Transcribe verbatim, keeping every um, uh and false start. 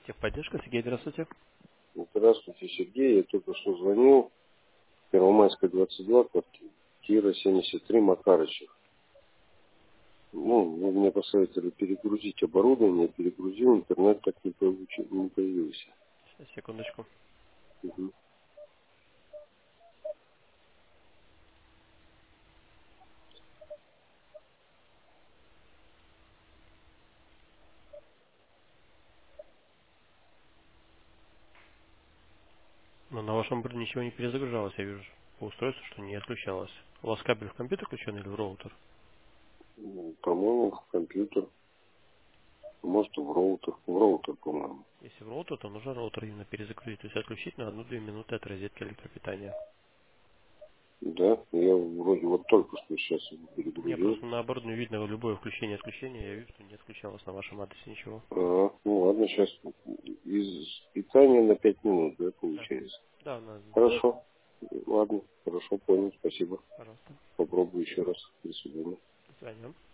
Техподдержка, Сергей, здравствуйте. Здравствуйте, Сергей. Я только что звонил. Первомайская, двадцать два, квартира семьдесят три, Макарычев. Ну, вы мне посоветовали перегрузить оборудование, перегрузил, интернет так не, получи- не появился. Сейчас, секундочку. Мгм. Но на вашем борде ничего не перезагружалось, я вижу по устройству, что не отключалось. У вас кабель в компьютер включен или в роутер? Ну, По-моему, в компьютер. Может, в роутер. В роутер, по-моему. Если в роутер, то нужно роутер именно перезагрузить, то есть отключить на одну-две минуты от розетки электропитания. Да, я вроде вот только что сейчас его Мне перегрузил. просто на оборудовании видно любое включение-отключение, я вижу, что не отключалось на вашем адресе ничего. А, ну ладно, сейчас из питания на пять минут, да, Да. получается. Да, на... Хорошо. Ладно, хорошо, понял, спасибо. пожалуйста. Попробую еще раз. До свидания. До свидания.